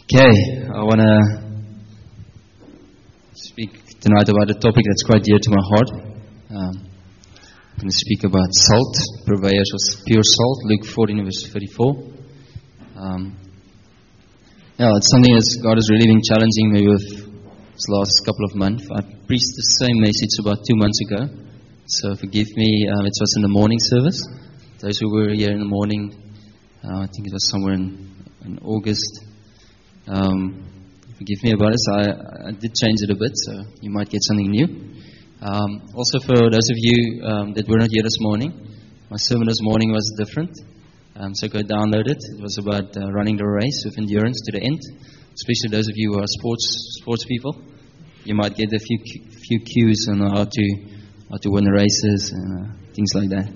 Okay, I want to speak tonight about a topic that's quite dear to my heart. I'm going to speak about salt, purveyors of pure salt, Luke 14 verse 34. It's something that God has really been challenging me with this last couple of months. I preached the same message about 2 months ago, so forgive me, it was in the morning service. Those who were here in the morning, I think it was somewhere in August. Forgive me about it. I did change it a bit, so you might get something new. Also, for those of you that were not here this morning, my sermon this morning was different. So go download it. It was about running the race with endurance to the end. Especially those of you who are sports people, you might get a few cues on how to win the races and things like that.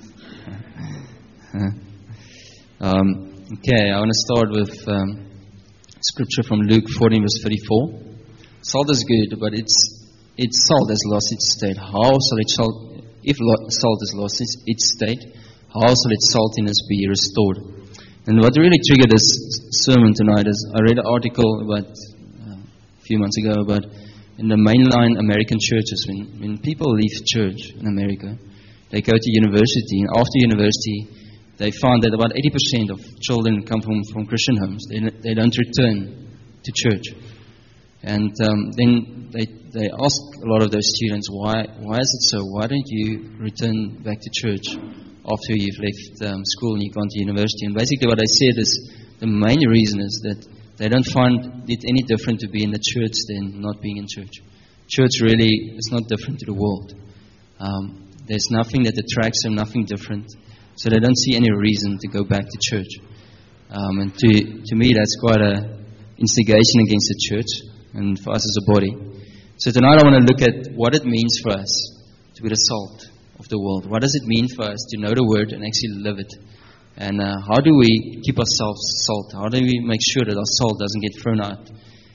Okay, I want to start with scripture from Luke 14 verse 34. Salt is good, but its salt has lost its state. How shall its salt, if salt has lost its state, how shall its saltiness be restored? And what really triggered this sermon tonight is I read an article about a few months ago about in the mainline American churches, when people leave church in America, they go to university, and after university, they found that about 80% of children come from Christian homes. They don't return to church. And then they ask a lot of those students, why is it so? Why don't you return back to church after you've left school and you've gone to university? And basically what they said is the main reason is that they don't find it any different to be in the church than not being in church. Church really is not different to the world. There's nothing that attracts them, nothing different. So they don't see any reason to go back to church. And to me, that's quite an instigation against the church and for us as a body. So tonight I want to look at what it means for us to be the salt of the world. What does it mean for us to know the Word and actually live it? And how do we keep ourselves salt? How do we make sure that our salt doesn't get thrown out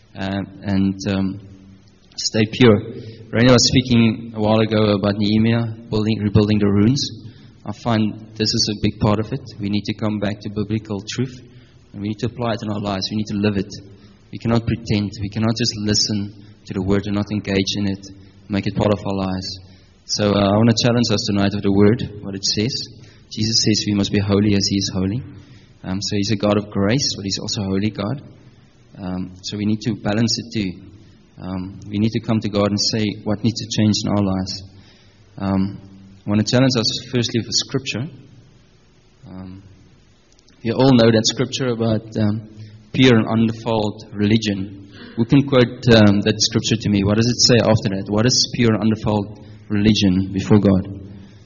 and stay pure? Raina was speaking a while ago about Nehemiah rebuilding the ruins. I find this is a big part of it. We need to come back to biblical truth, and we need to apply it in our lives. We need to live it. We cannot pretend. We cannot just listen to the Word and not engage in it, make it part of our lives. So I want to challenge us tonight with the Word, what it says. Jesus says we must be holy as He is holy. So He's a God of grace, but He's also a holy God. So we need to balance it too. We need to come to God and say what needs to change in our lives. I want to challenge us firstly with Scripture. You all know that Scripture about pure and undefiled religion. Who can quote that Scripture to me? What does it say after that? What is pure and undefiled religion before God?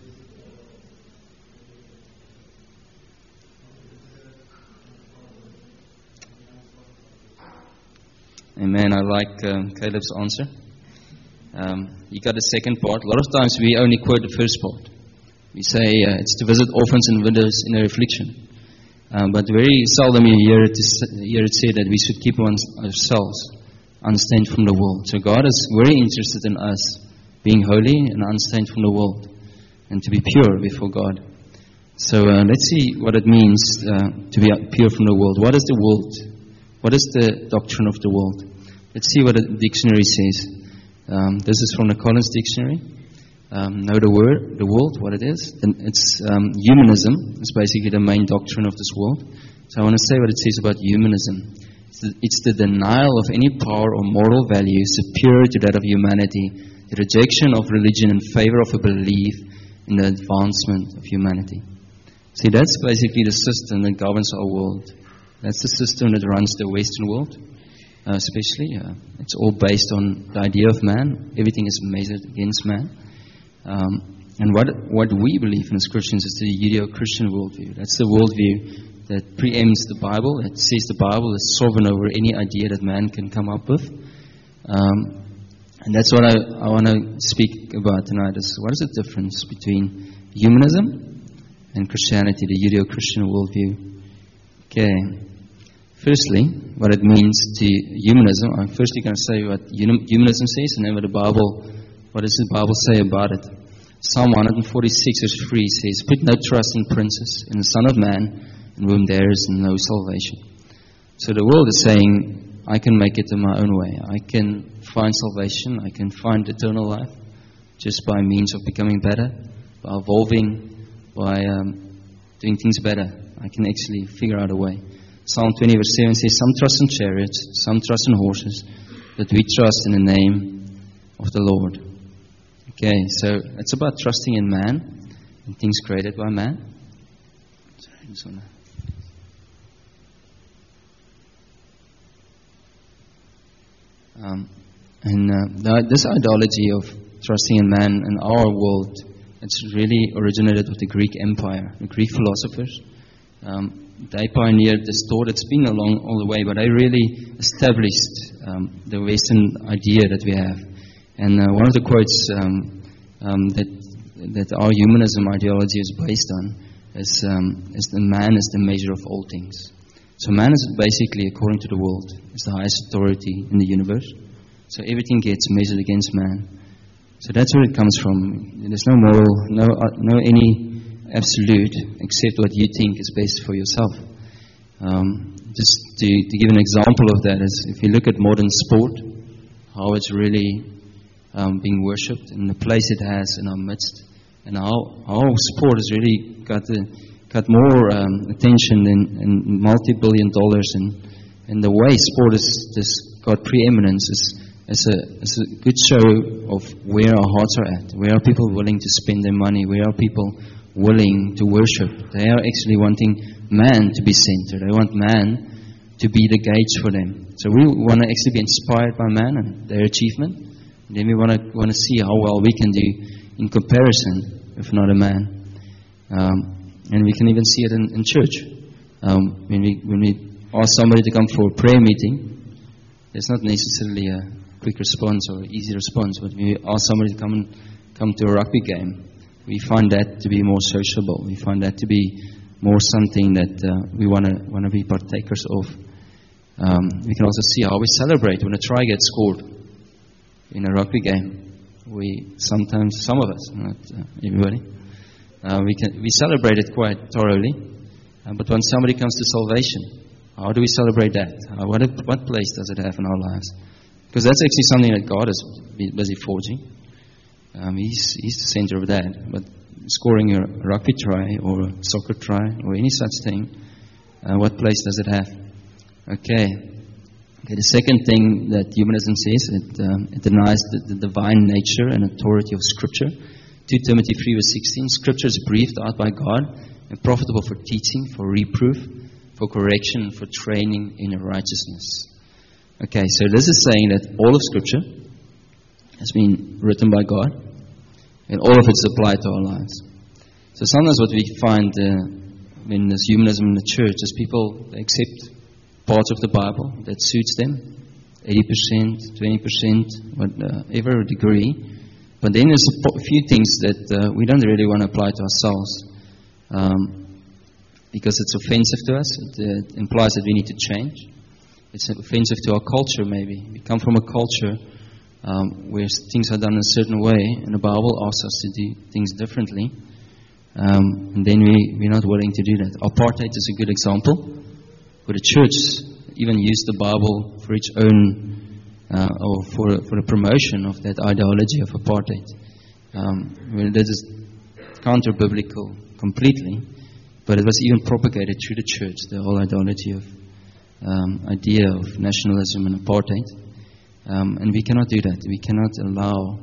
Amen. I like Caleb's answer. You got the second part. A lot of times we only quote the first part. We say it's to visit orphans and widows in their affliction. But very seldom you hear it said that we should keep ourselves unstained from the world. So God is very interested in us being holy and unstained from the world and to be pure before God. So let's see what it means to be pure from the world. What is the world? What is the doctrine of the world? Let's see what the dictionary says. This is from the Collins Dictionary. Know the world, what it is. And it's humanism. It's basically the main doctrine of this world. So I want to say what it says about humanism. It's the denial of any power or moral value superior to that of humanity, the rejection of religion in favor of a belief in the advancement of humanity. See, that's basically the system that governs our world. That's the system that runs the Western world. Especially, it's all based on the idea of man. Everything is measured against man. And what we believe in as Christians is the Judeo-Christian worldview. That's the worldview that preempts the Bible. It says the Bible is sovereign over any idea that man can come up with. And that's what I want to speak about tonight. Is what is the difference between humanism and Christianity, the Judeo-Christian worldview? Okay. Firstly, what it means to humanism. I'm firstly going to say what humanism says, and then what does the Bible say about it? Psalm 146 verse 3 says, "Put no trust in princes, in the Son of Man, in whom there is no salvation." So the world is saying, I can make it in my own way. I can find salvation. I can find eternal life just by means of becoming better, by evolving, by doing things better. I can actually figure out a way. Psalm 20 verse 7 says, some trust in chariots, some trust in horses, but we trust in the name of the Lord. Okay, so it's about trusting in man and things created by man. Sorry, I just want to... this ideology of trusting in man in our world, it's really originated with the Greek Empire. The Greek philosophers, they pioneered this thought. It's been along all the way, but they really established the Western idea that we have. And one of the quotes that our humanism ideology is based on is the man is the measure of all things. So man is basically, according to the world, is the highest authority in the universe. So everything gets measured against man. So that's where it comes from. There's no moral, no any absolute, except what you think is best for yourself. Just to give an example of that is, if you look at modern sport, how it's really being worshipped and the place it has in our midst, and how sport has really got more attention in multi-billion dollars, and the way sport has just got preeminence is a good show of where our hearts are at. Where are people willing to spend their money? Where are people willing to worship? They are actually wanting man to be center. They want man to be the gauge for them. So we want to actually be inspired by man and their achievement. And then we want to see how well we can do in comparison, if not a man. And we can even see it in church. When we ask somebody to come for a prayer meeting, there's not necessarily a quick response or easy response. But when we ask somebody to come to a rugby game, we find that to be more sociable. We find that to be more something that we want to be partakers of. We can also see how we celebrate when a try gets scored in a rugby game. Sometimes, some of us, not everybody, we celebrate it quite thoroughly. But when somebody comes to salvation, how do we celebrate that? What place does it have in our lives? Because that's actually something that God is busy forging. He's the center of that. But scoring a rugby try or a soccer try or any such thing, what place does it have? Okay, the second thing that humanism says, it denies the divine nature and authority of Scripture. 2 Timothy 3 verse 16, Scripture is breathed out by God and profitable for teaching, for reproof, for correction, for training in righteousness. Okay, so this is saying that all of Scripture has been written by God, and all of it's applied to our lives. So sometimes what we find when there's humanism in the church is people accept parts of the Bible that suits them, 80%, 20%, whatever degree. But then there's a few things that we don't really want to apply to ourselves because it's offensive to us. It implies that we need to change. It's offensive to our culture, maybe. We come from a culture where things are done a certain way, and the Bible asks us to do things differently. And then we're not willing to do that. Apartheid is a good example, where the church even used the Bible for its own, or for the promotion of that ideology of apartheid. That is counter-biblical completely, but it was even propagated through the church, the whole ideology of idea of nationalism and apartheid. And we cannot do that. We cannot allow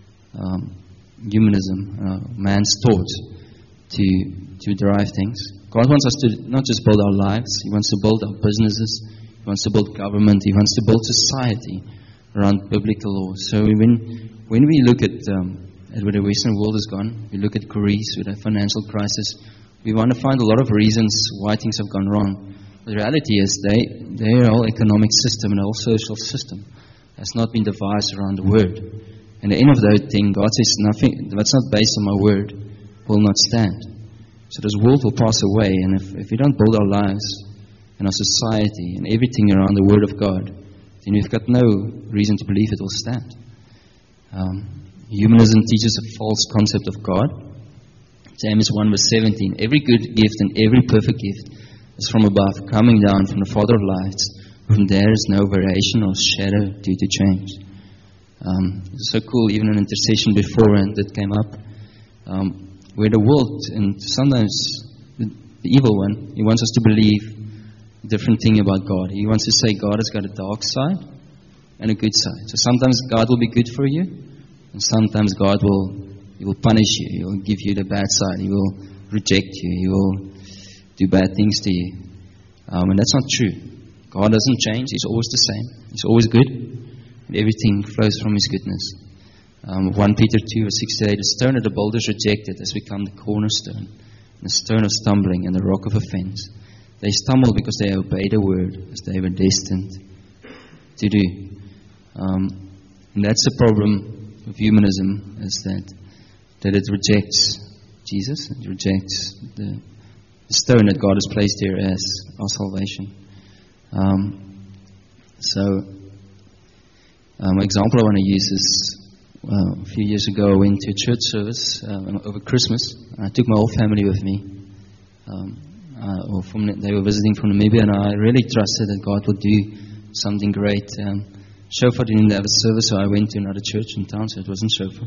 humanism, man's thoughts, to derive things. God wants us to not just build our lives. He wants to build our businesses. He wants to build government. He wants to build society around biblical laws. So when we look at where the Western world has gone, we look at Greece with a financial crisis, we want to find a lot of reasons why things have gone wrong. The reality is their whole economic system and the whole social system has not been devised around the Word. And at the end of that thing, God says nothing that's not based on my Word will not stand. So this world will pass away, and if we don't build our lives and our society and everything around the Word of God, then we've got no reason to believe it will stand. Humanism teaches a false concept of God. James 1 verse 17, every good gift and every perfect gift is from above, coming down from the Father of lights. From there is no variation or shadow due to change. It's so cool, even an intercession beforehand that came up, where the world, and sometimes the evil one, he wants us to believe a different thing about God. He wants to say God has got a dark side and a good side. So sometimes God will be good for you, and sometimes God will punish you. He will give you the bad side. He will reject you. He will do bad things to you. And that's not true. God doesn't change. He's always the same. He's always good. And everything flows from His goodness. 1 Peter 2 verse 68, the stone that the builders rejected has become the cornerstone, the stone of stumbling and the rock of offense. They stumble because they obeyed the word as they were destined to do. And that's the problem of humanism, is that it rejects Jesus. It rejects the stone that God has placed here as our salvation. An example I want to use is a few years ago I went to a church service over Christmas. I took my whole family with me. They were visiting from Namibia, and I really trusted that God would do something great. Shofar didn't have a service, so I went to another church in town, so it wasn't Shofar.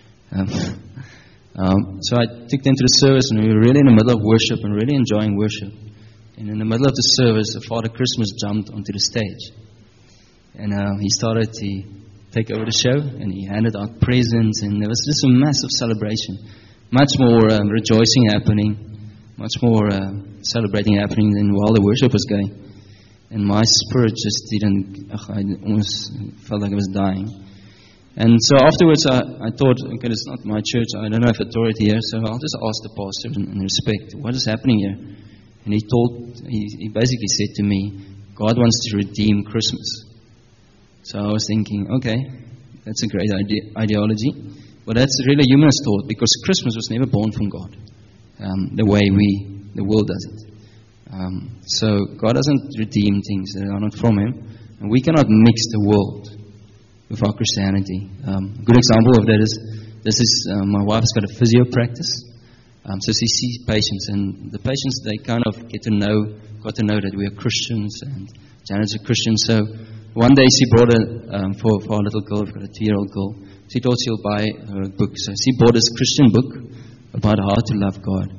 So I took them to the service, and we were really in the middle of worship and really enjoying worship. And in the middle of the service, Father Christmas jumped onto the stage. And he started to take over the show, and he handed out presents, and there was just a massive celebration. Much more rejoicing happening, much more celebrating happening than while the worship was going. And my spirit just didn't, I almost felt like I was dying. And so afterwards I thought, okay, it's not my church, I don't have authority here, so I'll just ask the pastor in respect, what is happening here? And he basically said to me, God wants to redeem Christmas. So I was thinking, okay, that's a great ideology, but that's really a humanist thought, because Christmas was never born from God, the way the world does it. So God doesn't redeem things that are not from Him, and we cannot mix the world with our Christianity. A good example of that is my wife's got a physio practice, so she sees patients, and the patients, they kind of got to know that we are Christians, and Janet's a Christian. So one day she brought for our little girl, we've got a 2-year-old girl, she thought she'll buy her a book. So she bought this Christian book about how to love God.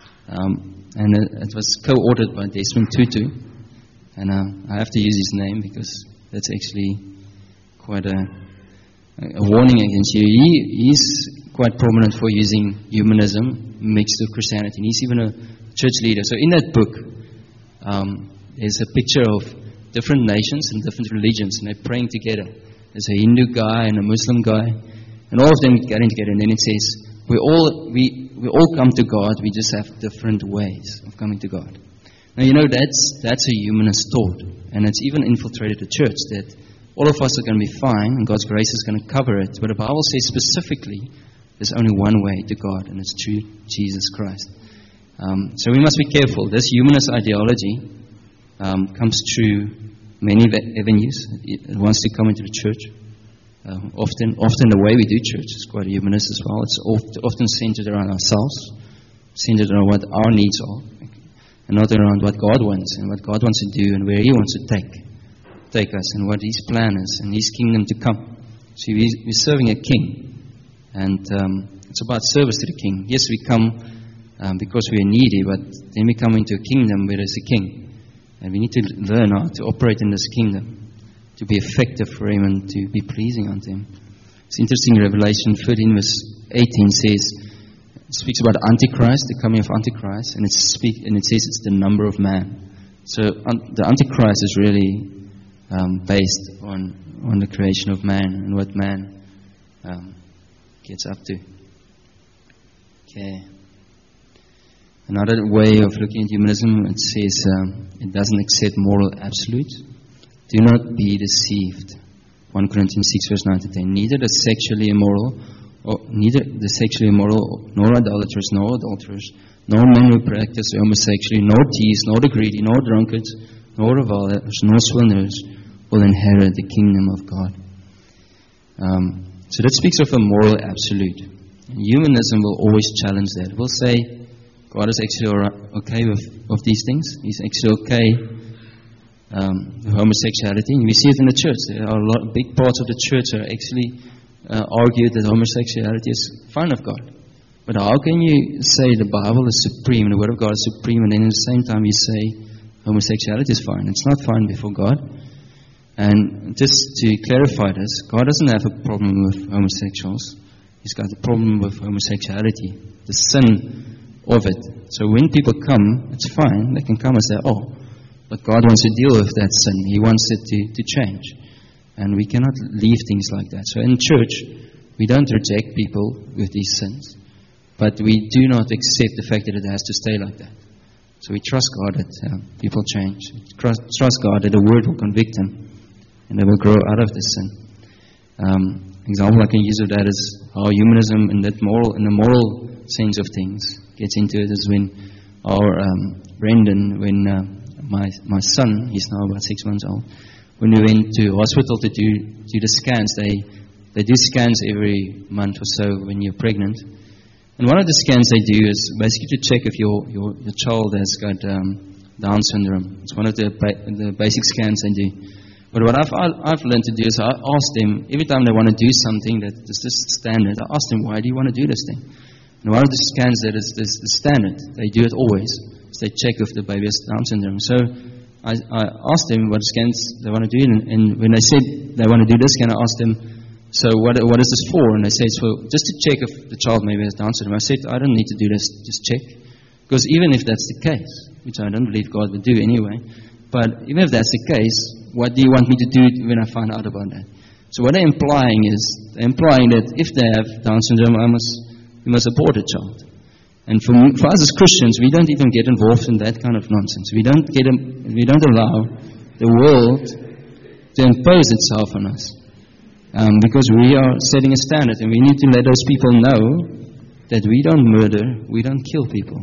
And it was co-authored by Desmond Tutu. And I have to use his name because that's actually quite a warning against you. He's quite prominent for using humanism mixed with Christianity. And he's even a church leader. So in that book, there's a picture of different nations and different religions, and they're praying together. There's a Hindu guy and a Muslim guy, and all of them getting together. And then it says, we all come to God, we just have different ways of coming to God. Now, you know, that's a humanist thought, and it's even infiltrated the church, that all of us are going to be fine, and God's grace is going to cover it. But the Bible says specifically, there's only one way to God, and it's through Jesus Christ. So we must be careful. This humanist ideology comes through many avenues. It wants to come into the church. Often the way we do church is quite humanist as well. It's often centered around ourselves, centered around what our needs are, and not around what God wants and what God wants to do and where He wants to take us and what His plan is and His kingdom to come. See, we're serving a king, and it's about service to the king. Yes, we come because we are needy, but then we come into a kingdom where there's a king. And we need to learn how to operate in this kingdom, to be effective for Him and to be pleasing unto Him. It's interesting, Revelation 13 verse 18 speaks about Antichrist, the coming of Antichrist, and it says it's the number of man. So the Antichrist is really based on the creation of man and what man gets up to. Okay. Another way of looking at humanism, it says it doesn't accept moral absolutes. Do not be deceived. 1 Corinthians 6 verse 9 to 10. Neither the sexually immoral, nor idolaters, nor adulterers, nor men who practice homosexuality, nor thieves, nor the greedy, nor drunkards, nor revilers, nor swindlers will inherit the kingdom of God. So that speaks of a moral absolute. And humanism will always challenge that. It will say, God is actually okay with these things. He's actually okay with homosexuality. And we see it in the church. There are big parts of the church that actually argue that homosexuality is fine of God. But how can you say the Bible is supreme and the Word of God is supreme, and then at the same time you say homosexuality is fine? It's not fine before God. And just to clarify this, God doesn't have a problem with homosexuals. He's got a problem with homosexuality, the sin of it. So when people come, it's fine. They can come and say, oh, but God wants to deal with that sin. He wants it to change. And we cannot leave things like that. So in church, we don't reject people with these sins, but we do not accept the fact that it has to stay like that. So we trust God that people change. Trust God that the Word will convict them and they will grow out of this sin. Example I can use of that is how humanism in the moral sense of things gets into it is when our Brendan, when my son, he's now about 6 months old, when we went to hospital to do the scans, they do scans every month or so when you're pregnant. And one of the scans they do is basically to check if your child has got Down syndrome. It's one of the basic scans they do. But what I've learned to do is I ask them, every time they want to do something that is just standard, I ask them, why do you want to do this thing? And one of the scans that is the standard, they do it always. So they check if the baby has Down syndrome. So I asked them what scans they want to do, and when they said they want to do this scan, I asked them, so what is this for? And they said, it's for just to check if the child maybe has Down syndrome. I said, I don't need to do this, just check. Because even if that's the case, which I don't believe God would do anyway, but even if that's the case, what do you want me to do when I find out about that? So what they're implying that if they have Down syndrome, we must abort a child. And for us as Christians, we don't even get involved in that kind of nonsense. We don't allow the world to impose itself on us, because we are setting a standard, and we need to let those people know that we don't murder, we don't kill people.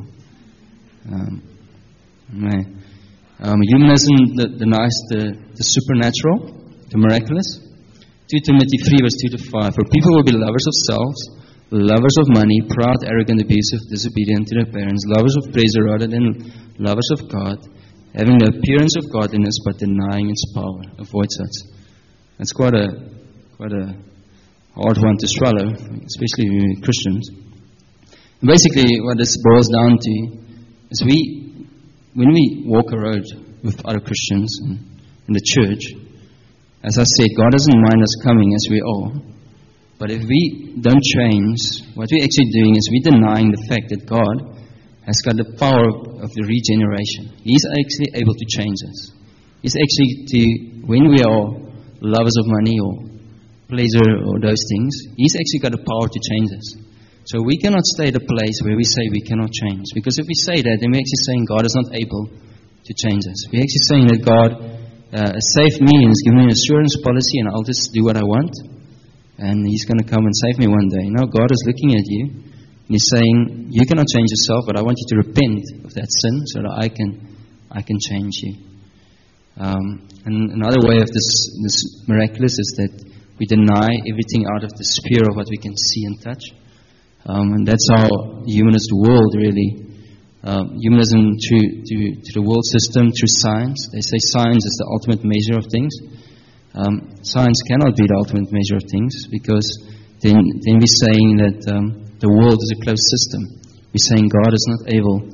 Humanism denies the supernatural, the miraculous. 2 Timothy 3 verse 2-5. For people will be lovers of selves, lovers of money, proud, arrogant, abusive, disobedient to their parents, lovers of pleasure rather than lovers of God, having the appearance of godliness but denying its power. Avoid such. That's quite a hard one to swallow, especially Christians. And basically, what this boils down to is when we walk a road with other Christians in the church, as I said, God doesn't mind us coming as we are. But if we don't change, what we're actually doing is we're denying the fact that God has got the power of the regeneration. He's actually able to change us. He's actually, when we are lovers of money or pleasure or those things, He's actually got the power to change us. So we cannot stay at a place where we say we cannot change. Because if we say that, then we're actually saying God is not able to change us. We're actually saying that God has saved me and has given me an assurance policy, and I'll just do what I want, and He's going to come and save me one day. No, God is looking at you, and He's saying, you cannot change yourself, but I want you to repent of that sin so that I can change you. And another way of this miraculous is that we deny everything out of the sphere of what we can see and touch. And that's how the humanist world really, humanism to the world system through science. They say science is the ultimate measure of things. Science cannot be the ultimate measure of things, because then we're saying that the world is a closed system. We're saying God is not able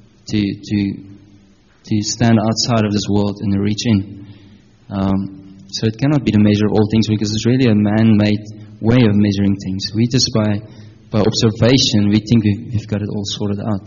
to stand outside of this world and reach in. So it cannot be the measure of all things, because it's really a man-made way of measuring things. We just by observation, we think we've got it all sorted out.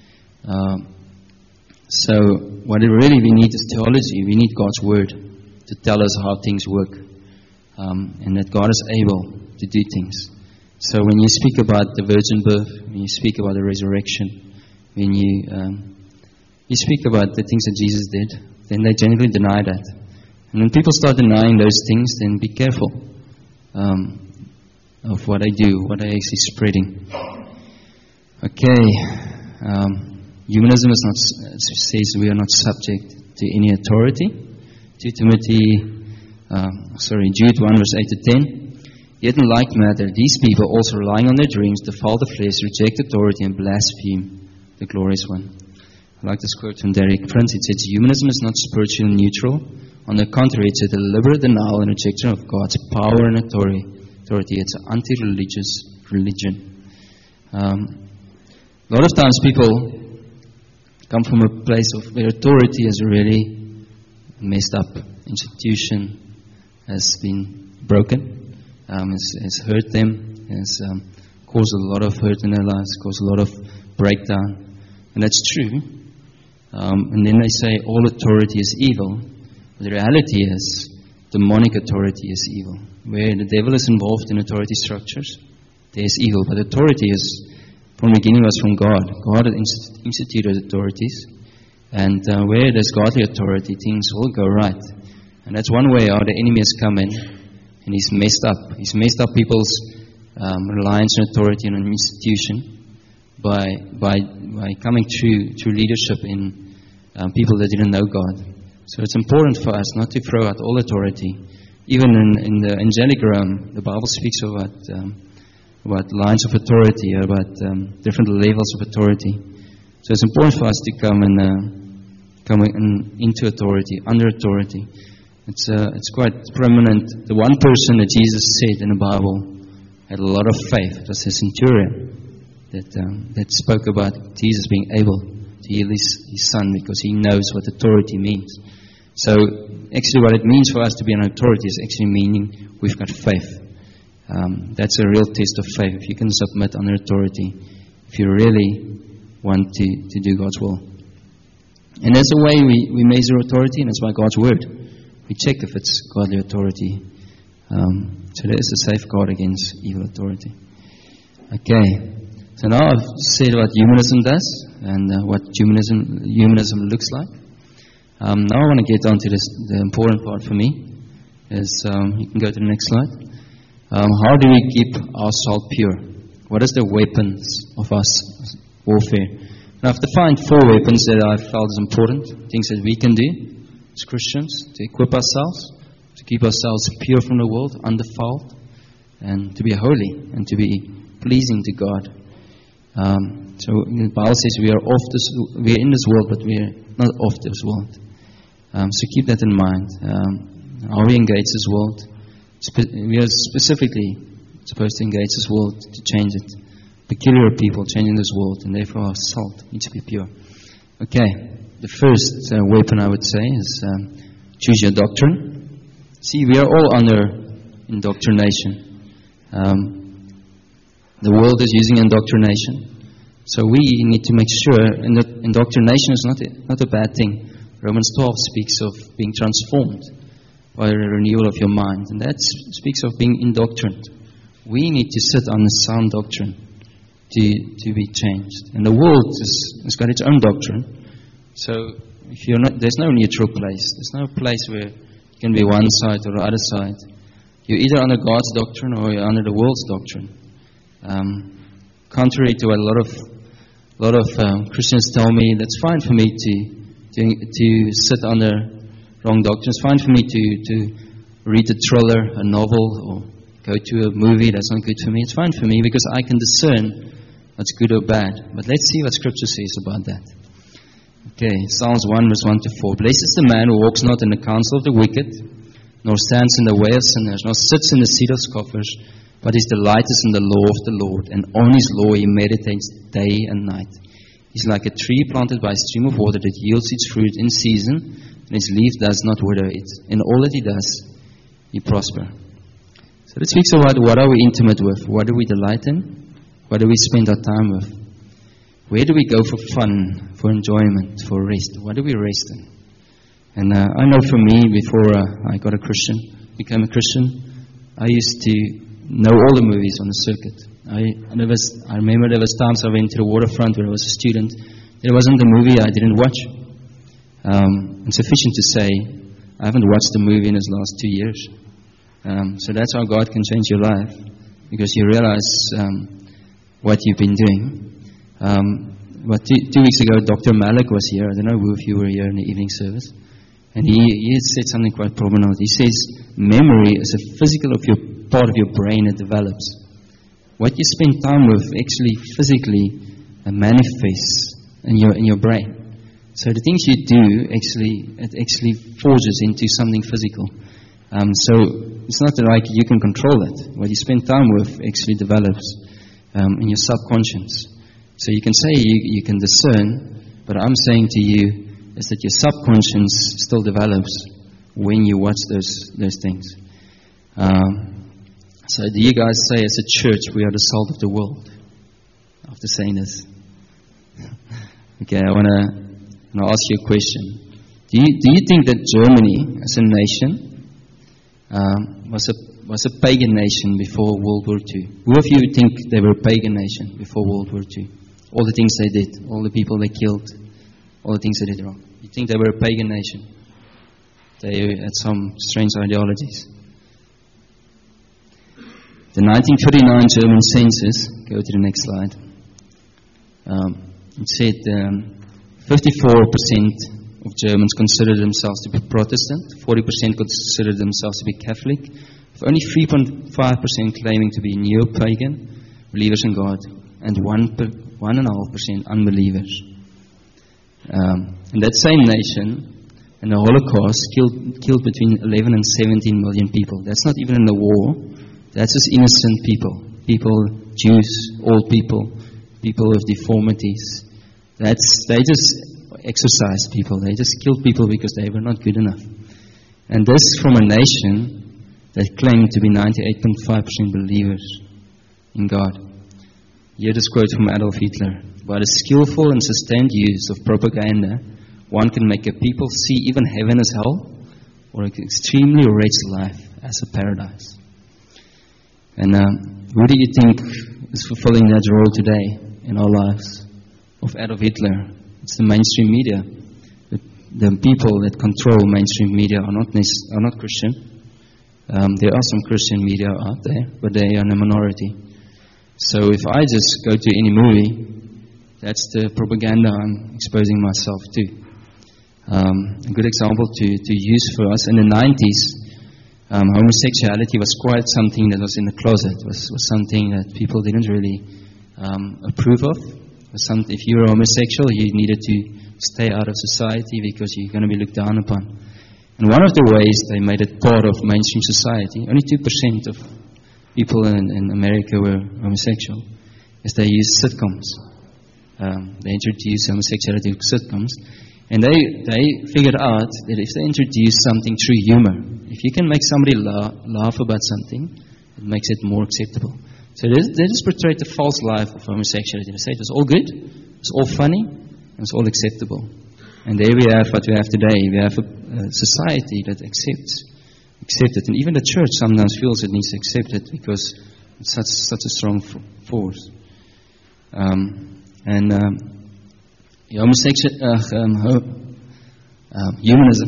So what we need is theology. We need God's Word to tell us how things work, and that God is able to do things. So when you speak about the virgin birth, when you speak about the resurrection, when you speak about the things that Jesus did, then they generally deny that. And when people start denying those things, then be careful of what I do, what I actually spreading. Okay, humanism says we are not subject to any authority. 2 Timothy, Jude 1 verse 8-10. Yet in like manner, these people also relying on their dreams defile the flesh, reject authority, and blaspheme the glorious one. I like this quote from Derek Prince. It says, humanism is not spiritually neutral. On the contrary, it's a deliberate denial and rejection of God's power and authority. It's an anti-religious religion. A lot of times people come from a place of where authority is really messed up. Institution has been broken, has hurt them, has caused a lot of hurt in their lives, caused a lot of breakdown. And that's true. And then they say all authority is evil. But the reality is demonic authority is evil. Where the devil is involved in authority structures, there's evil. But authority is, from the beginning, was from God. God instituted authorities. And where there's godly authority, things will go right. And that's one way how the enemy has come in. And he's messed up. He's messed up people's reliance on authority and an institution by coming through leadership in people that didn't know God. So it's important for us not to throw out all authority. Even in the angelic realm, the Bible speaks about lines of authority, about different levels of authority. So it's important for us to come into authority, under authority. It's quite prominent. The one person that Jesus said in the Bible had a lot of faith. It was a centurion that spoke about Jesus being able to heal his son because he knows what authority means. So actually what it means for us to be an authority is actually meaning we've got faith. That's a real test of faith. If you can submit under authority, if you really want to do God's will. And that's the way we measure authority, and that's by God's word. We check if it's godly authority. So there is a safeguard against evil authority. Okay. So now I've said what humanism does and what humanism looks like. Now I want to get on to the important part for me. You can go to the next slide. How do we keep our soul pure? What is the weapons of our warfare? And I've defined 4 weapons that I felt is important, things that we can do as Christians to equip ourselves, to keep ourselves pure from the world, undefiled, and to be holy and to be pleasing to God. So the Bible says we are in this world, but we are not of this world. So keep that in mind. How we engage this world, we are specifically supposed to engage this world to change it. Peculiar people changing this world, and therefore our salt needs to be pure. Okay, the first weapon I would say is choose your doctrine. See, we are all under indoctrination. The world is using indoctrination. So we need to make sure, and indoctrination is not a bad thing. Romans 12 speaks of being transformed by the renewal of your mind. And that speaks of being indoctrined. We need to sit on the sound doctrine to be changed. And the world has got its own doctrine. So if you're not, there's no neutral place. There's no place where you can be one side or the other side. You're either under God's doctrine or you're under the world's doctrine. Contrary to what a lot of Christians tell me, that's fine for me to sit under wrong doctrine. It's fine for me to read a thriller, a novel, or go to a movie. That's not good for me. It's fine for me because I can discern what's good or bad. But let's see what Scripture says about that. Okay, Psalms 1 verse 1 to 4. Blessed is the man who walks not in the counsel of the wicked, nor stands in the way of sinners, nor sits in the seat of scoffers, but his delight is in the law of the Lord, and on his law he meditates day and night. He's like a tree planted by a stream of water that yields its fruit in season, and his leaf does not wither. In all that he does, he prosper. So that speaks about what are we intimate with? What do we delight in? What do we spend our time with? Where do we go for fun, for enjoyment, for rest? What do we rest in? And I know for me, before I became a Christian, I used to know all the movies on the circuit. I remember there was times I went to the waterfront when I was a student. There wasn't a movie I didn't watch. It's sufficient to say I haven't watched a movie in his last 2 years. So that's how God can change your life, because you realize what you've been doing. But 2 weeks ago, Dr. Malik was here. I don't know if you were here in the evening service. And he said something quite prominent. He says, memory is a physical part of your brain that develops. What you spend time with actually physically manifests in your brain. So the things you do actually forges into something physical. So it's not like you can control it. What you spend time with actually develops in your subconscious. So you can say you can discern, but I'm saying to you is that your subconscious still develops when you watch those things. So do you guys say as a church we are the salt of the world? After saying this. Okay, I want to ask you a question. Do you think that Germany as a nation was a pagan nation before World War II? Who of you think they were a pagan nation before World War II? All the things they did, all the people they killed, all the things they did wrong. You think they were a pagan nation? They had some strange ideologies. The 1939 German census, go to the next slide, it said 54% of Germans considered themselves to be Protestant, 40% considered themselves to be Catholic, with only 3.5% claiming to be neo-pagan, believers in God, and 1.5% unbelievers. And that same nation, in the Holocaust, killed between 11 and 17 million people. That's not even in the war. That's just innocent people, Jews, old people with deformities. They just exorcised people. They just killed people because they were not good enough. And this from a nation that claimed to be 98.5% believers in God. Here this quote from Adolf Hitler. By the skillful and sustained use of propaganda, one can make a people see even heaven as hell, or an extremely wretched life as a paradise. And who do you think is fulfilling that role today in our lives of Adolf Hitler? It's the mainstream media. The people that control mainstream media are not Christian. There are some Christian media out there, but they are in a minority. So if I just go to any movie, that's the propaganda I'm exposing myself to. A good example to use for us in the 90s. Homosexuality was quite something that was in the closet. Was something that people didn't really approve of. If you were homosexual, you needed to stay out of society because you're going to be looked down upon. And one of the ways they made it part of mainstream society, only 2% of people in America were homosexual, is they used sitcoms. They introduced homosexuality to sitcoms. And they figured out that if they introduce something through humor, if you can make somebody laugh about something, it makes it more acceptable. So they just portrayed the false life of homosexuality. They say it was all good, it's all funny, and it's all acceptable. And there we have what we have today. We have a society that accepts it. And even the church sometimes feels it needs to accept it because it's such a strong force. Humanism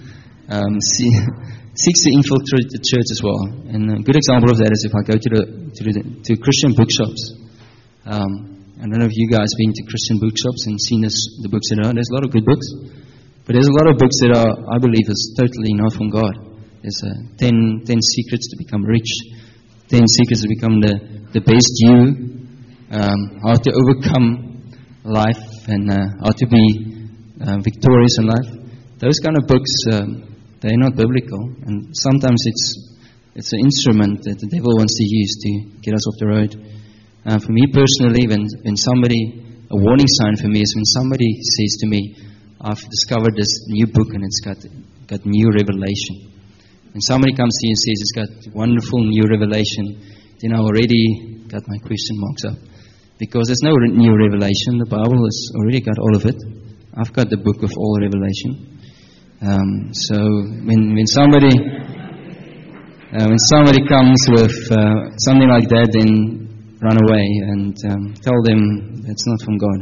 seeks to infiltrate the church as well. And a good example of that is if I go to Christian bookshops. I don't know if you guys been to Christian bookshops and seen the books that are. There's a lot of good books, but there's a lot of books that are, I believe, is totally not from God. There's 10 secrets to become rich, 10 secrets to become the best you, how to overcome life, and how to be victorious in life. Those kind of books, they're not biblical, and sometimes it's an instrument that the devil wants to use to get us off the road. For me personally, a warning sign for me is when somebody says to me, I've discovered this new book and it's got new revelation. When somebody comes to you and says it's got wonderful new revelation, then I already got my question marks up. Because there's no new revelation. The Bible has already got all of it. I've got the book of all revelation. So when somebody comes with something like that, then run away and tell them it's not from God.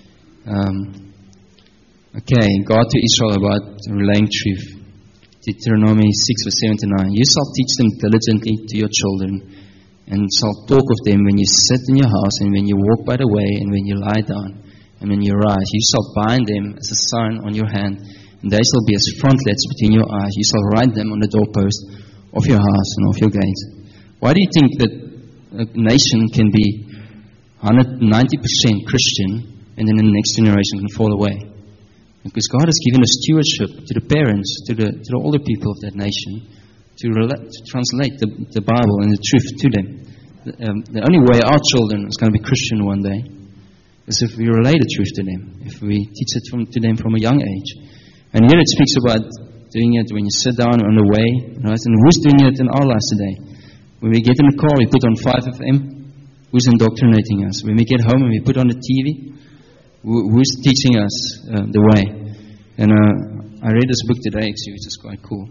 God to Israel about relaying truth. Deuteronomy 6 verse 7 to 9. You shall teach them diligently to your children, and shall talk of them when you sit in your house, and when you walk by the way, and when you lie down, and when you rise. You shall bind them as a sign on your hand, and they shall be as frontlets between your eyes. You shall write them on the doorpost of your house and of your gates. Why do you think that a nation can be 190% Christian and then the next generation can fall away. Because God has given a stewardship to the parents, to the older people of that nation, to translate the Bible and the truth to them. The only way our children is going to be Christian one day is if we relay the truth to them, if we teach it to them from a young age. And here it speaks about doing it when you sit down on the way, right? And who's doing it in our lives today? When we get in the car, we put on 5FM. Who's indoctrinating us? When we get home and we put on the TV, who's teaching us the way? And I read this book today, actually, which is quite cool.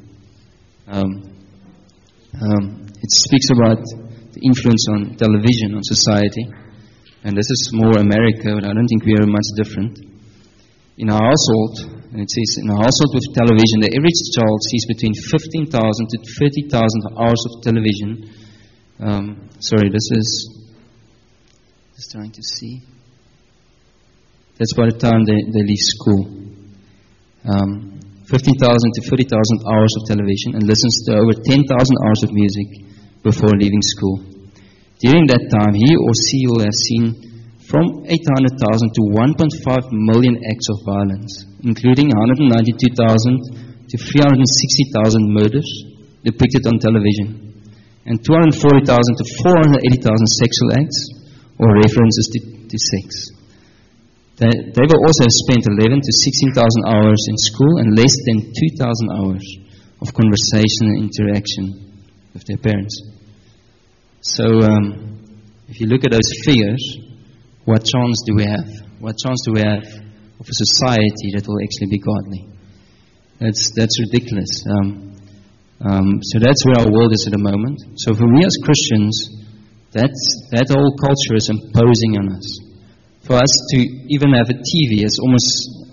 It speaks about the influence on television, on society. And this is more America, but I don't think we are much different. In our household, and it says, in a household with television, the average child sees between 15,000 to 30,000 hours of television. This is just trying to see. That's by the time they leave school. 15,000 to 30,000 hours of television, and listens to over 10,000 hours of music before leaving school. During that time, he or she will have seen from 800,000 to 1.5 million acts of violence, including 192,000 to 360,000 murders depicted on television, and 240,000 to 480,000 sexual acts or references to sex. They will also have spent 11,000 to 16,000 hours in school and less than 2,000 hours of conversation and interaction with their parents. So, if you look at those figures, what chance do we have? What chance do we have of a society that will actually be godly? That's ridiculous. So that's where our world is at the moment. So for me as Christians, that whole culture is imposing on us. For us to even have a TV is almost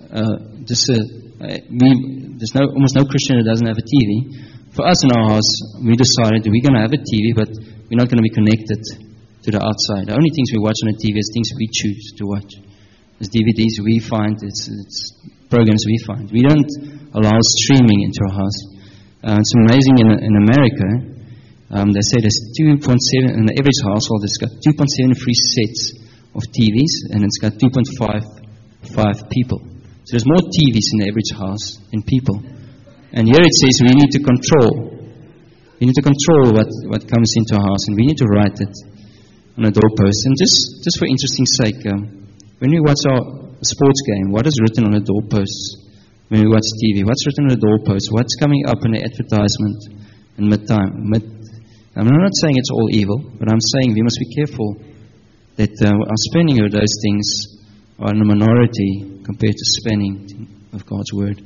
there's almost no Christian that doesn't have a TV. For us in our house, we decided we're going to have a TV, but we're not going to be connected to the outside. The only things we watch on the TV is things we choose to watch. It's DVDs we find, it's programs we find. We don't allow streaming into our house. It's amazing in America. They say there's 2.7 in the average household. It's got 2.7 free sets of TVs, and it's got 2.55 people. So there's more TVs in the average house than people. And here it says we need to control. We need to control what comes into our house, and we need to write it on a doorpost. And just for interesting sake, when we watch our sports game, what is written on the doorpost? When we watch TV, what's written on the doorpost? What's coming up in the advertisement in midtime? I'm not saying it's all evil, but I'm saying we must be careful that our spending of those things are in a minority compared to spending of God's Word.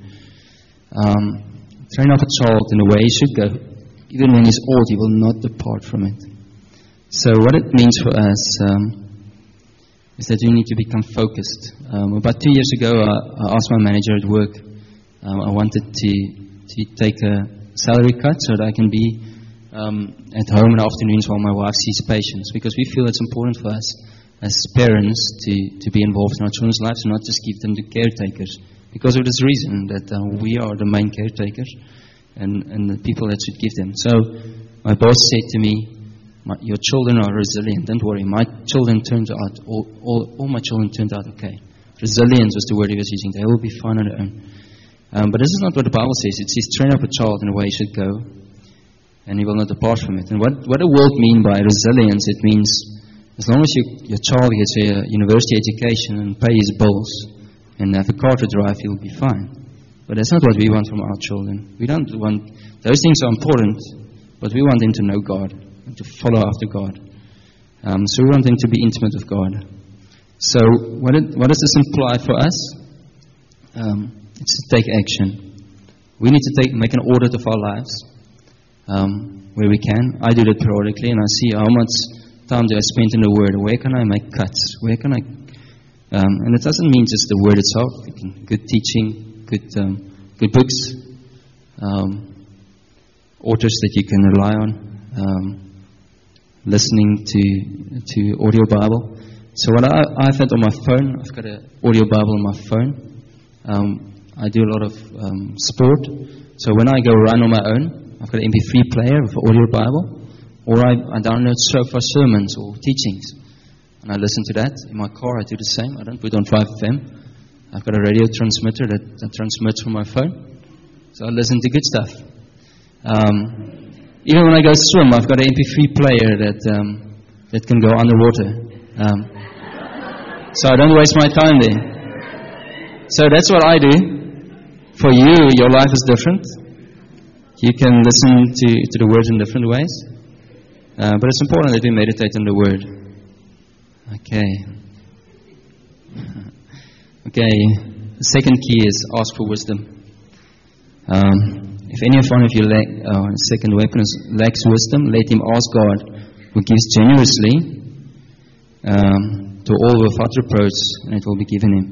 Train up a child in the way he should go. Even when he's old, he will not depart from it. So what it means for us is that we need to become focused. About 2 years ago, I asked my manager at work, I wanted to take a salary cut so that I can be at home in the afternoons while my wife sees patients, because we feel it's important for us as parents to be involved in our children's lives and not just give them to caretakers, because of this reason that we are the main caretakers and the people that should give them. So my boss said to me, your children are resilient, don't worry. My children turned out, all my children turned out okay. Resilience was the word he was using. They will be fine on their own. But this is not what the Bible says. It says train up a child in the way he should go, and he will not depart from it. And what the world mean by resilience, it means as long as your child gets a university education and pay his bills and have a car to drive, he'll be fine. But that's not what we want from our children. We don't want, those things are important, but we want them to know God and to follow after God. So we want them to be intimate with God. So what does this imply for us? It's to take action. We need to make an audit of our lives where we can. I do that periodically, and I see how much time do I spend in the Word. Where can I make cuts? Where can I? And it doesn't mean just the Word itself. Good teaching, good books, authors that you can rely on, listening to audio Bible. So what I've had on my phone, I've got an audio Bible on my phone. I do a lot of sport. So when I go run on my own, I've got an MP3 player with an audio Bible, or I download sofa sermons or teachings. and I listen to that. In my car, I do the same. I don't put on 5 FM. I've got a radio transmitter that transmits from my phone. So I listen to good stuff. Even when I go swim, I've got an MP3 player that can go underwater. So I don't waste my time there. So that's what I do. For you, your life is different. You can listen to the Word in different ways. But it's important that we meditate on the Word. Okay. The second key is ask for wisdom. If any one of you second weapon lacks wisdom, let him ask God, who gives generously to all without reproach, and it will be given him.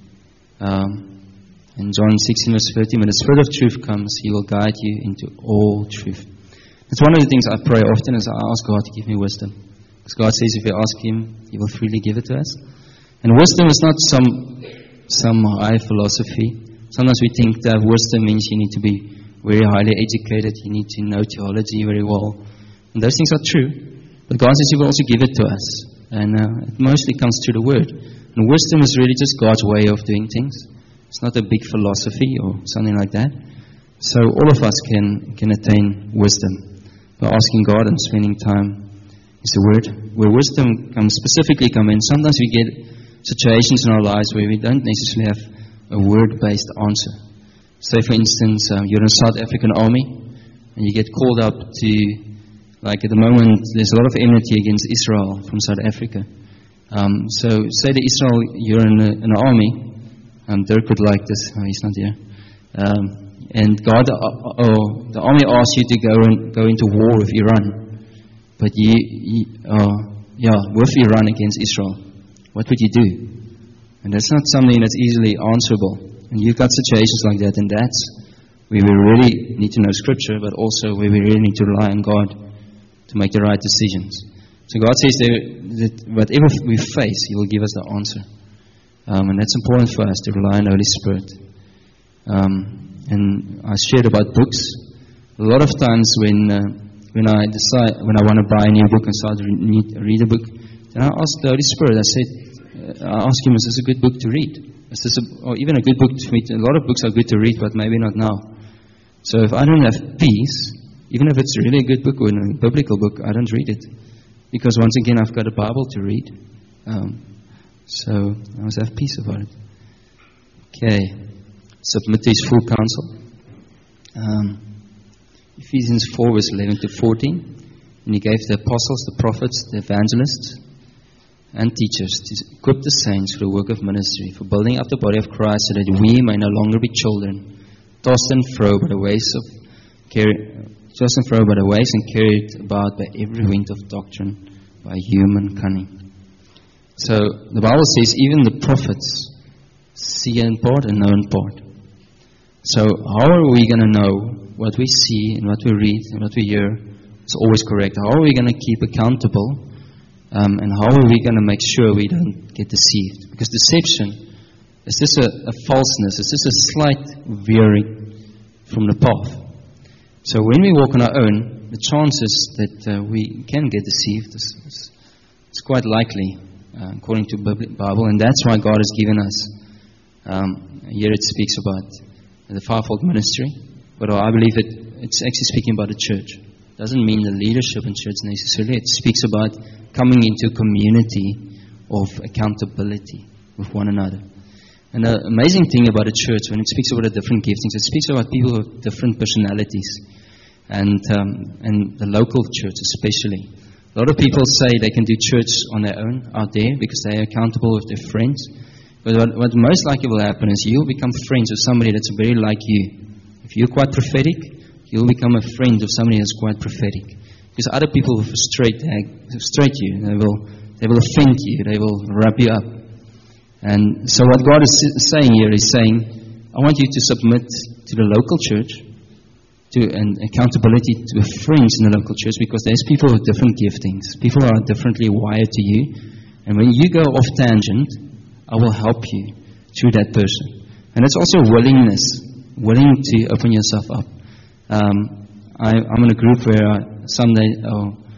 In John 16 verse 13, when the Spirit of truth comes, he will guide you into all truth. That's one of the things I pray often, is I ask God to give me wisdom. Because God says if we ask him, he will freely give it to us. And wisdom is not some high philosophy. Sometimes we think that wisdom means you need to be very highly educated, you need to know theology very well. And those things are true. But God says he will also give it to us. And it mostly comes through the Word. And wisdom is really just God's way of doing things. It's not a big philosophy or something like that. So all of us can attain wisdom by asking God and spending time is the Word. Where wisdom specifically come in, sometimes we get situations in our lives where we don't necessarily have a word-based answer. Say, for instance, you're in the South African Army, and you get called up to, like at the moment, there's a lot of enmity against Israel from South Africa. So, say that Israel, you're in an army. Dirk would like this. Oh, he's not here. And God, the army asks you to go into war with Iran, but with Iran against Israel. What would you do? And that's not something that's easily answerable. And you've got situations like that, and that's where we really need to know Scripture, but also where we really need to rely on God to make the right decisions. So God says that whatever we face, he will give us the answer. And that's important for us to rely on the Holy Spirit. And I shared about books. A lot of times when I want to buy a new book and start to read a book, then I ask the Holy Spirit. I ask him, is this a good book to read? Or even a good book to read? A lot of books are good to read, but maybe not now. So if I don't have peace, even if it's really a good book or a biblical book, I don't read it. Because once again, I've got a Bible to read. So I must have peace about it. Okay. Submit to his full counsel. Ephesians 4 verse 11 to 14. And he gave the apostles, the prophets, the evangelists, and teachers to equip the saints for the work of ministry, for building up the body of Christ, so that we may no longer be children, tossed and fro by the waves and carried about by every wind of doctrine, by human cunning. So the Bible says even the prophets see in part and know in part. So how are we going to know what we see and what we read and what we hear is always correct? How are we going to keep accountable? And how are we going to make sure we don't get deceived? Because deception is just a falseness. It's just a slight veering from the path. So when we walk on our own, the chances that we can get deceived is quite likely, according to the Bible. And that's why God has given us, here it speaks about the fivefold ministry. But I believe it's actually speaking about the church. It doesn't mean the leadership in church necessarily. It speaks about coming into a community of accountability with one another. And the amazing thing about a church, when it speaks about the different giftings, it speaks about people with different personalities. And the local church especially. A lot of people say they can do church on their own out there because they are accountable with their friends. But what most likely will happen is you'll become friends with somebody that's very like you. If you're quite prophetic, you'll become a friend of somebody that's quite prophetic. Because other people will frustrate you. They will offend you. They will wrap you up. And so what God is saying here is saying, I want you to submit to the local church, and accountability to friends in the local church, because there's people with different giftings. People are differently wired to you. And when you go off tangent, I will help you through that person. And it's also willing to open yourself up. I'm in a group where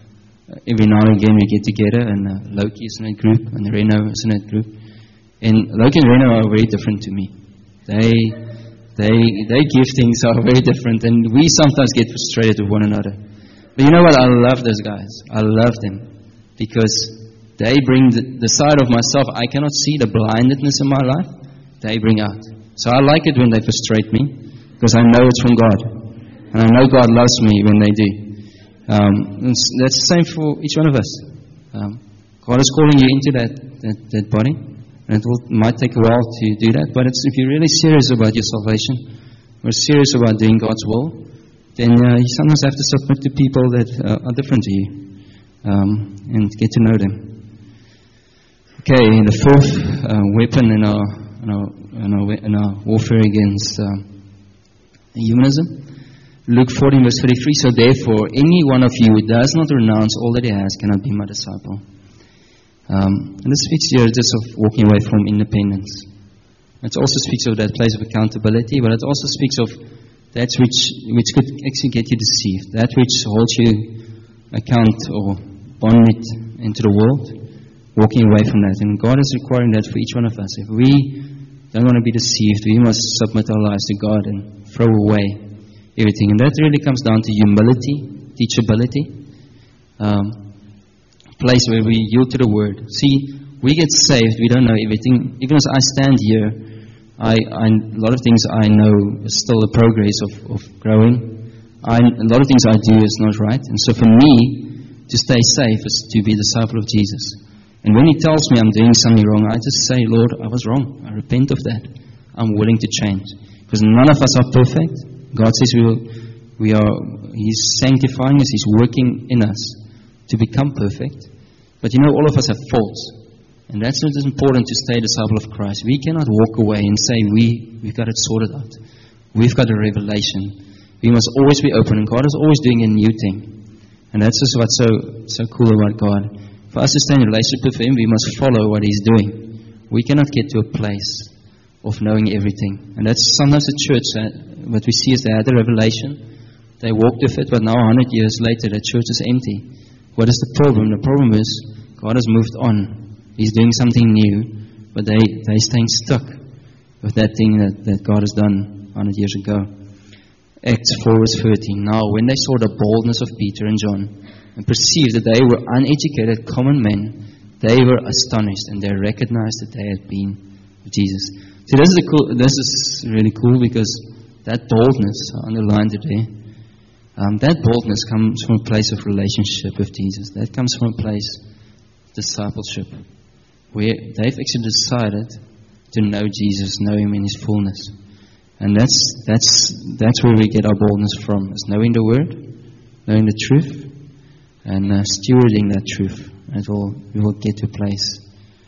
every now and again we get together, and Loki is in that group, and Reno is in that group. And Loki and Reno are very different to me. Their giftings are very different, and we sometimes get frustrated with one another. But you know what? I love those guys. I love them because they bring the side of myself I cannot see, the blindness in my life, they bring out. So I like it when they frustrate me because I know it's from God. And I know God loves me when they do. That's the same for each one of us. God is calling you into that body. And it might take a while to do that, but if you're really serious about your salvation, or serious about doing God's will, then you sometimes have to submit to people that are different to you, and get to know them. Okay, the fourth weapon in our warfare against humanism, Luke 14 verse 33. So therefore, any one of you who does not renounce all that he has cannot be my disciple. And this speaks here just of walking away from independence. It also speaks of that place of accountability, but it also speaks of that which could actually get you deceived, that which holds you account or bonded into the world, walking away from that. And God is requiring that for each one of us. If we don't want to be deceived, we must submit our lives to God and throw away everything. And that really comes down to humility, teachability. Place where we yield to the Word. See, we get saved, we don't know everything. Even as I stand here, a lot of things I know is still a progress of growing. A lot of things I do is not right. And so for me, to stay safe is to be a disciple of Jesus. And when He tells me I'm doing something wrong, I just say, Lord, I was wrong. I repent of that. I'm willing to change. Because none of us are perfect. God says He's sanctifying us, He's working in us to become perfect. But you know, all of us have faults. And that's what is important to stay a disciple of Christ. We cannot walk away and say, we've got it sorted out. We've got a revelation. We must always be open, and God is always doing a new thing. And that's just what's so cool about God. For us to stay in a relationship with Him, we must follow what He's doing. We cannot get to a place of knowing everything. And that's sometimes the church, what we see is they had a revelation. They walked with it, but now 100 years later, the church is empty. What is the problem? The problem is God has moved on. He's doing something new, but they're staying stuck with that thing that God has done 100 years ago. Acts 4 verse 13. Now, when they saw the boldness of Peter and John and perceived that they were uneducated common men, they were astonished and they recognized that they had been with Jesus. See, this is really cool because that boldness, underlined today, that boldness comes from a place of relationship with Jesus. That comes from a place of discipleship, where they've actually decided to know Jesus, know Him in His fullness. And that's where we get our boldness from, is knowing the Word, knowing the truth, and stewarding that truth. And we will get to a place.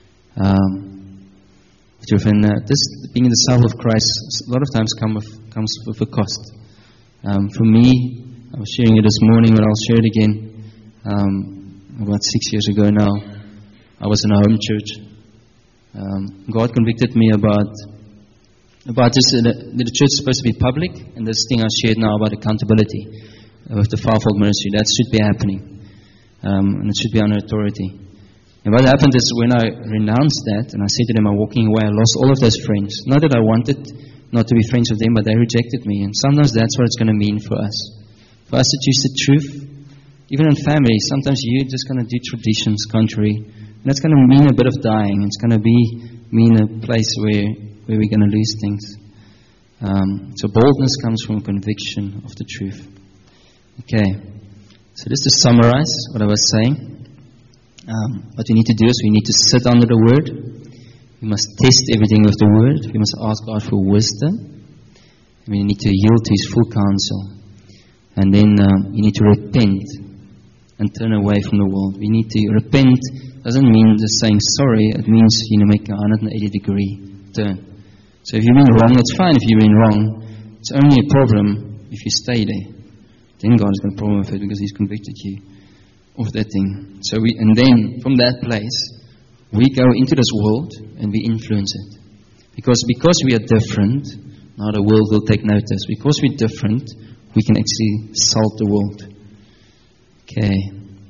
This being a disciple of Christ, a lot of times comes with a cost. For me, I was sharing it this morning, but I'll share it again. About 6 years ago now, I was in a home church. God convicted me about this. The church is supposed to be public, and this thing I shared now about accountability with the fivefold ministry, that should be happening, and it should be under authority. And what happened is when I renounced that, and I said to them, I'm walking away, I lost all of those friends. Not that I wanted not to be friends with them, but they rejected me. And sometimes that's what it's going to mean for us. For us to choose the truth, even in family, sometimes you're just going to do traditions contrary. And that's going to mean a bit of dying. It's going to mean a place where we're going to lose things. So boldness comes from conviction of the truth. Okay. So just to summarize what I was saying, what we need to do is we need to sit under the Word. We must test everything with the Word. We must ask God for wisdom. We need to yield to His full counsel. And then you need to repent and turn away from the world. We need to repent. Doesn't mean just saying sorry. It means make a 180-degree turn. So if you've been wrong, that's fine. If you've been wrong, it's only a problem if you stay there. Then God has got a problem with it because He's convicted you of that thing. And then from that place, we go into this world and we influence it. Because we are different, now the world will take notice. Because we're different, we can actually salt the world. Okay,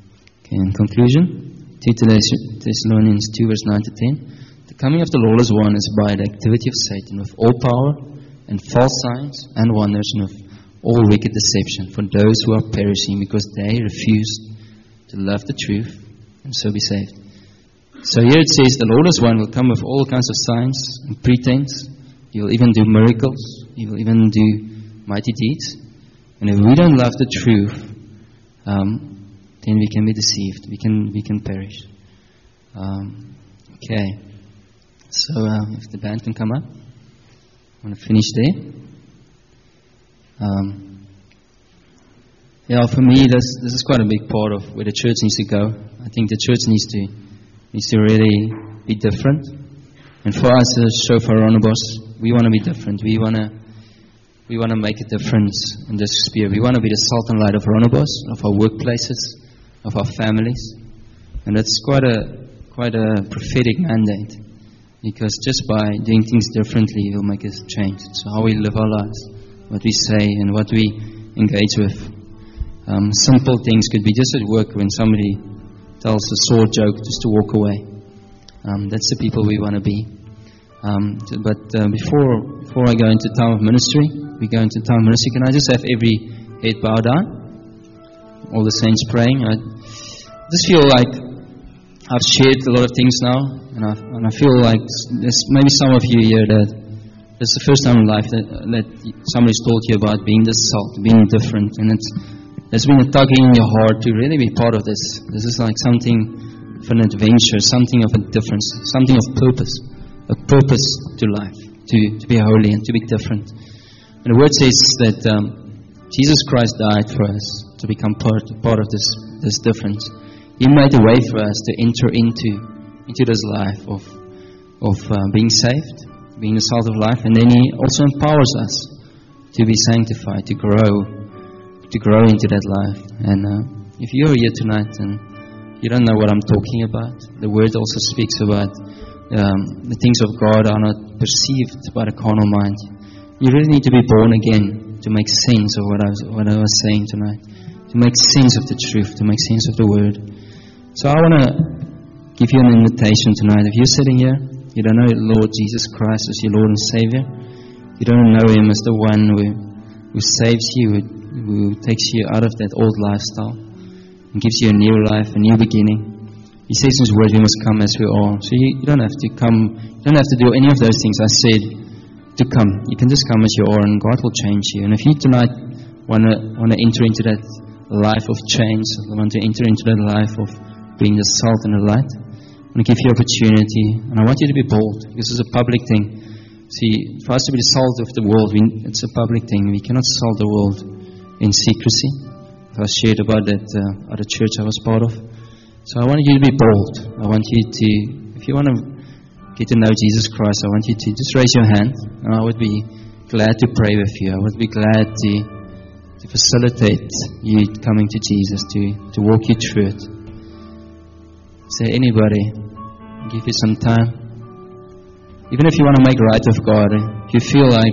Okay, in conclusion, 2 Thessalonians 2 verse 9 to 10. The coming of the lawless one is by the activity of Satan with all power and false signs and wonders and with all wicked deception for those who are perishing because they refuse to love the truth and so be saved. So here it says the lawless one will come with all kinds of signs and pretense. He will even do miracles. He will even do mighty deeds. And if we don't love the truth, then we can be deceived. We can perish. Okay. So if the band can come up, I want to finish there. For me, this is quite a big part of where the church needs to go. I think the church needs to really be different. And for us as Shofar Ronobos, we want to be different. We want to make a difference in this sphere. We want to be the salt and light of Ronobos, of our workplaces, of our families. And that's quite a prophetic mandate. Because just by doing things differently, it will make us change. So how we live our lives, what we say, and what we engage with. Simple things could be just at work when somebody tells a sore joke just to walk away. That's the people we want to be. But before I go into time of ministry, we go into time of ministry. Can I just have every head bowed down? All the saints praying. I just feel like I've shared a lot of things now, and I feel like there's maybe some of you here that it's the first time in life that somebody's told you about being the salt, being different, and there's been a tugging in your heart to really be part of this. This is like something of an adventure, something of a difference, something of purpose, a purpose to life, to be holy and to be different. And the word says that Jesus Christ died for us to become part of this difference. He made a way for us to enter into this life of being saved, being the salt of life, and then He also empowers us to be sanctified, to grow into that life. And if you're here tonight and you don't know what I'm talking about, the Word also speaks about the things of God are not perceived by the carnal mind. You really need to be born again to make sense of what I was saying tonight, to make sense of the truth, to make sense of the Word. So I want to give you an invitation tonight. If you're sitting here, you don't know Lord Jesus Christ as your Lord and Savior, you don't know Him as the one who saves you, who takes you out of that old lifestyle and gives you a new life, a new beginning. He says in His Word, we must come as we are. So you don't have to come, you don't have to do any of those things I said to come. You can just come as you are and God will change you. And if you tonight want to enter into that life of change, want to enter into that life of being the salt and the light, I want to give you opportunity, and I want you to be bold. This is a public thing. See, for us to be the salt of the world, it's a public thing. We cannot salt the world in secrecy. I shared about that at a church I was part of. So I want you to be bold. I want you to, if you want to get to know Jesus Christ, I want you to just raise your hand, and I would be glad to pray with you. I would be glad to facilitate you coming to Jesus, to walk you through it. Is there anybody? I'll give you some time. Even if you want to make right with God, if you feel like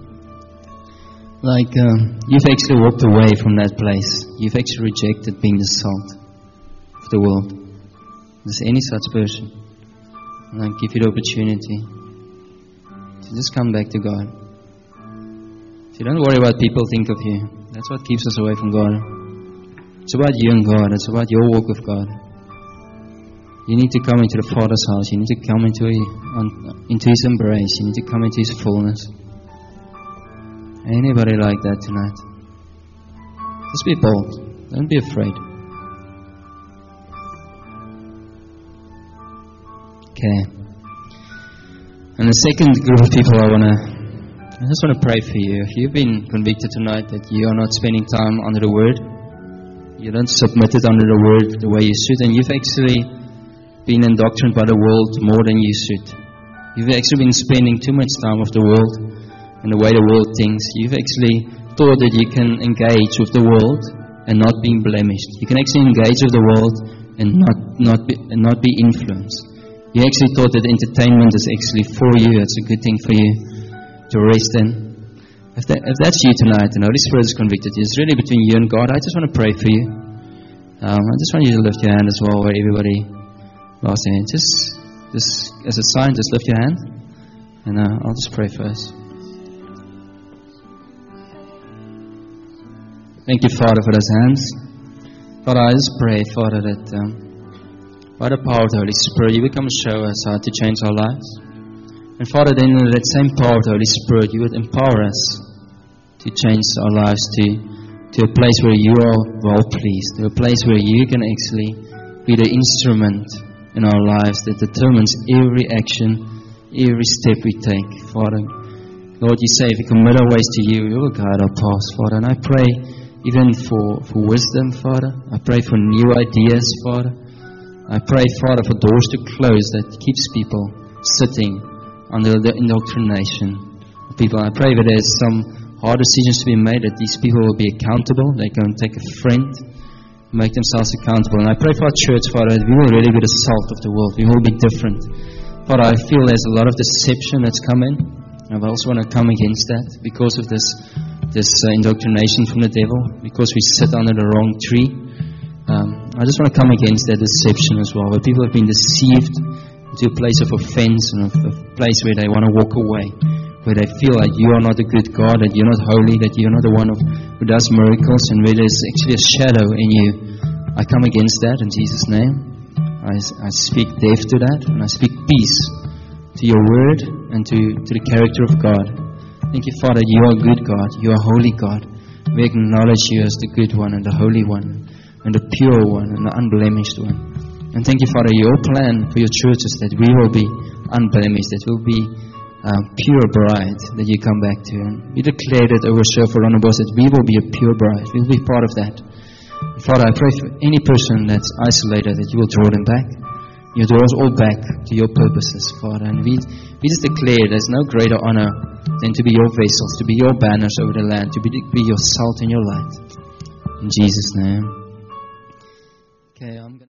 you've actually walked away from that place, you've actually rejected being the salt of the world. Is there any such person? And I'll give you the opportunity to just come back to God. So don't worry what people think of you. That's what keeps us away from God. It's about you and God. It's about your walk with God. You need to come into the Father's house. You need to come into His embrace. You need to come into His fullness. Anybody like that tonight? Just be bold. Don't be afraid. Okay. And the second group of people I just want to pray for you. If you've been convicted tonight that you are not spending time under the Word, you don't submit it under the Word the way you should, and you've actually been indoctrinated by the world more than you should. You've actually been spending too much time with the world and the way the world thinks. You've actually thought that you can engage with the world and not being blemished. You can actually engage with the world and not be influenced. You actually thought that entertainment is actually for you. It's a good thing for you to rest in. If that's you tonight, and the Holy Spirit has convicted you, it's really between you and God. I just want to pray for you. I just want you to lift your hand as well, where everybody bows their hand. Just as a sign, just lift your hand, and I'll just pray first. Thank you, Father, for those hands. Father, I just pray, Father, that by the power of the Holy Spirit, you will come show us how to change our lives. And Father, then in that same power of the Holy Spirit, you would empower us to change our lives to a place where you are well pleased, to a place where you can actually be the instrument in our lives that determines every action, every step we take, Father. Lord, you say if we commit our ways to you, you will guide our paths, Father. And I pray even for wisdom, Father. I pray for new ideas, Father. I pray, Father, for doors to close that keeps people sitting under the indoctrination of people. I pray that there's some hard decisions to be made, that these people will be accountable. They can take a friend, make themselves accountable. And I pray for our church, Father, that we will really be the salt of the world. We will be different. Father, I feel there's a lot of deception that's come in. I also want to come against that because of this indoctrination from the devil, because we sit under the wrong tree. I just want to come against that deception as well, where people have been deceived into a place of offense and a place where they want to walk away, where they feel like you are not a good God, that you're not holy, that you're not the one who does miracles, and where there's actually a shadow in you. I come against that in Jesus' name. I speak death to that, and I speak peace to your word and to the character of God. Thank you, Father, you are a good God, you are a holy God. We acknowledge you as the good one and the holy one and the pure one and the unblemished one. And thank you, Father, your plan for your church is that we will be unblemished, that we'll be pure bride that you come back to. And we declare that over Shofar Runabos that we will be a pure bride. We'll be part of that. Father, I pray for any person that's isolated that you will draw them back. You draw us all back to your purposes, Father. And we just declare there's no greater honor than to be your vessels, to be your banners over the land, to be your salt and your light. In Jesus' name. Okay,